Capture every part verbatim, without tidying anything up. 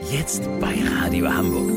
Jetzt bei Radio Hamburg.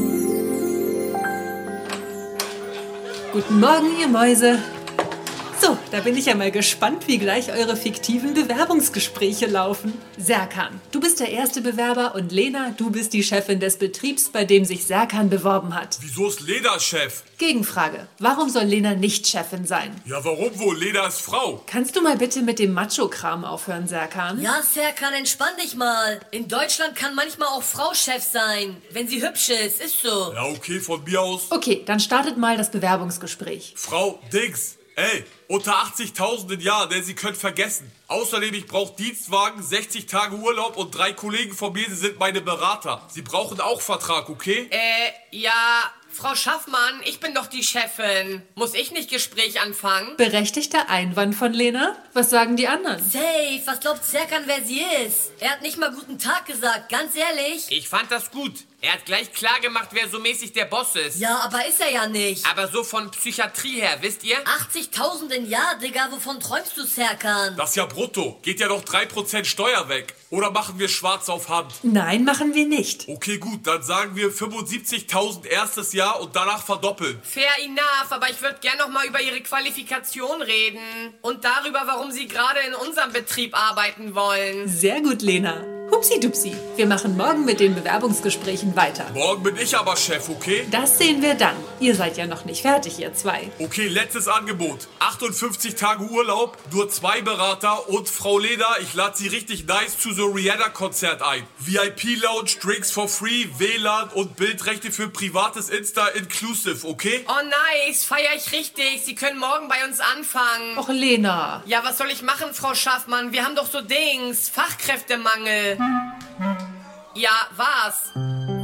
Guten Morgen, ihr Mäuse. So, da bin ich ja mal gespannt, wie gleich eure fiktiven Bewerbungsgespräche laufen. Serkan, du bist der erste Bewerber und Lena, du bist die Chefin des Betriebs, bei dem sich Serkan beworben hat. Wieso ist Lena Chef? Gegenfrage, warum soll Lena nicht Chefin sein? Ja, warum wohl? Lena ist Frau. Kannst du mal bitte mit dem Macho-Kram aufhören, Serkan? Ja, Serkan, entspann dich mal. In Deutschland kann manchmal auch Frau Chef sein, wenn sie hübsch ist, ist so. Ja, okay, von mir aus. Okay, dann startet mal das Bewerbungsgespräch. Frau Dings, ey, unter achtzigtausend im Jahr, denn Sie können vergessen. Außerdem, ich brauche Dienstwagen, sechzig Tage Urlaub und drei Kollegen von mir, Sie sind meine Berater. Sie brauchen auch Vertrag, okay? Äh, ja, Frau Schaffmann, ich bin doch die Chefin. Muss ich nicht Gespräch anfangen? Berechtigter Einwand von Lena? Was sagen die anderen? Safe, was glaubt Serkan, wer sie ist? Er hat nicht mal guten Tag gesagt, ganz ehrlich. Ich fand das gut. Er hat gleich klar gemacht, wer so mäßig der Boss ist. Ja, aber ist er ja nicht. Aber so von Psychiatrie her, wisst ihr? achtzigtausend im Jahr, Digga, wovon träumst du, Serkan? Das ist ja brutto. Geht ja noch drei Prozent Steuer weg. Oder machen wir schwarz auf Hand? Nein, machen wir nicht. Okay, gut, dann sagen wir fünfundsiebzigtausend erstes Jahr und danach verdoppeln. Fair enough, aber ich würde gern noch mal über Ihre Qualifikation reden. Und darüber, warum Sie gerade in unserem Betrieb arbeiten wollen. Sehr gut, Lena. Hupsi-dupsi. Wir machen morgen mit den Bewerbungsgesprächen weiter. Morgen bin ich aber Chef, okay? Das sehen wir dann. Ihr seid ja noch nicht fertig, ihr zwei. Okay, letztes Angebot. achtundfünfzig Tage Urlaub, nur zwei Berater und Frau Lena, ich lade Sie richtig nice zu so Rihanna-Konzert ein. V I P-Lounge, Drinks for free, W L A N und Bildrechte für privates Insta inclusive, okay? Oh nice, feier ich richtig. Sie können morgen bei uns anfangen. Och, Lena. Ja, was soll ich machen, Frau Schaffmann? Wir haben doch so Dings, Fachkräftemangel. Ja, was?